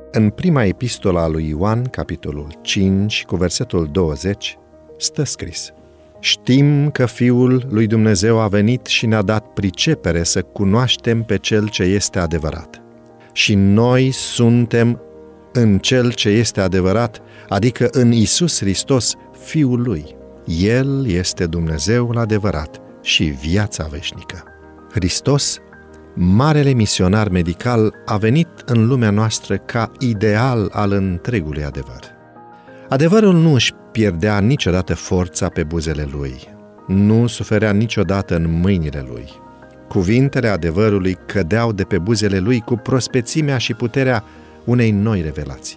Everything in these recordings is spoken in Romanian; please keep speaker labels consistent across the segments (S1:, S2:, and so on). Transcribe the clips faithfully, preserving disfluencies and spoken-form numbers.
S1: În prima epistolă a lui Ioan, capitolul cinci, cu versetul douăzeci, stă scris: Știm că Fiul lui Dumnezeu a venit și ne-a dat pricepere să cunoaștem pe Cel ce este adevărat. Și noi suntem în Cel ce este adevărat, adică în Iisus Hristos, Fiul Lui. El este Dumnezeul adevărat și viața veșnică. Hristos, marele misionar medical, a venit în lumea noastră ca ideal al întregului adevăr. Adevărul nu își pierdea niciodată forța pe buzele lui, nu suferea niciodată în mâinile lui. Cuvintele adevărului cădeau de pe buzele lui cu prospețimea și puterea unei noi revelații.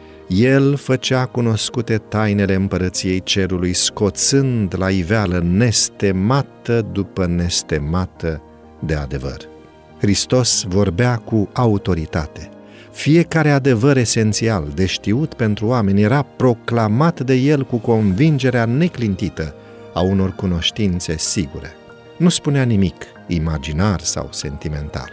S1: El făcea cunoscute tainele împărăției cerului, scoțând la iveală nestemată după nestemată de adevăr. Hristos vorbea cu autoritate. Fiecare adevăr esențial de știut pentru oameni era proclamat de el cu convingerea neclintită a unor cunoștințe sigure. Nu spunea nimic imaginar sau sentimental.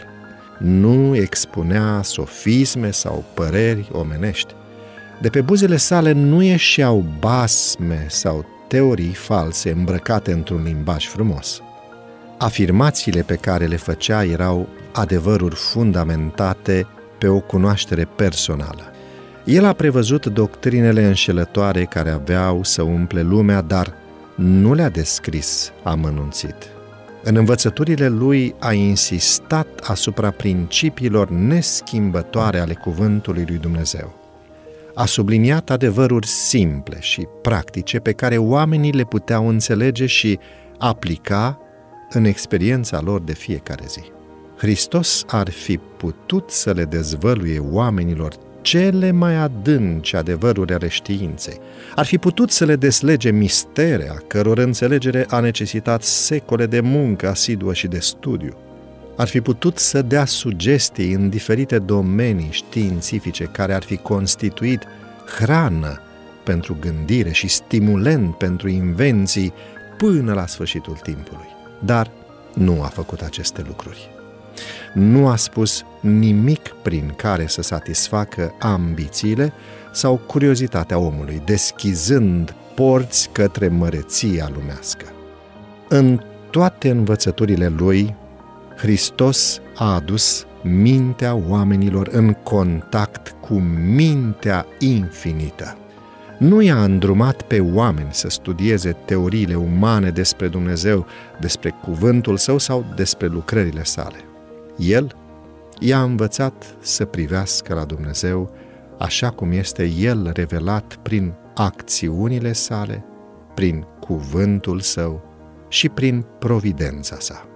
S1: Nu expunea sofisme sau păreri omenești. De pe buzele sale nu ieșeau basme sau teorii false îmbrăcate într-un limbaj frumos. Afirmațiile pe care le făcea erau adevăruri fundamentate pe o cunoaștere personală. El a prevăzut doctrinele înșelătoare care aveau să umple lumea, dar nu le-a descris amănunțit. În învățăturile lui a insistat asupra principiilor neschimbătoare ale cuvântului lui Dumnezeu. A subliniat adevăruri simple și practice pe care oamenii le puteau înțelege și aplica în experiența lor de fiecare zi. Hristos ar fi putut să le dezvăluie oamenilor cele mai adânci adevăruri ale științei. Ar fi putut să le deslege mistere, a căror înțelegere a necesitat secole de muncă asiduă și de studiu. Ar fi putut să dea sugestii în diferite domenii științifice care ar fi constituit hrană pentru gândire și stimulent pentru invenții până la sfârșitul timpului. Dar nu a făcut aceste lucruri. Nu a spus nimic prin care să satisfacă ambițiile sau curiozitatea omului, deschizând porți către măreția lumească. În toate învățăturile lui, Hristos a adus mintea oamenilor în contact cu mintea infinită. Nu i-a îndrumat pe oameni să studieze teoriile umane despre Dumnezeu, despre cuvântul său sau despre lucrările sale. El i-a învățat să privească la Dumnezeu așa cum este El revelat prin acțiunile sale, prin cuvântul său și prin providența sa.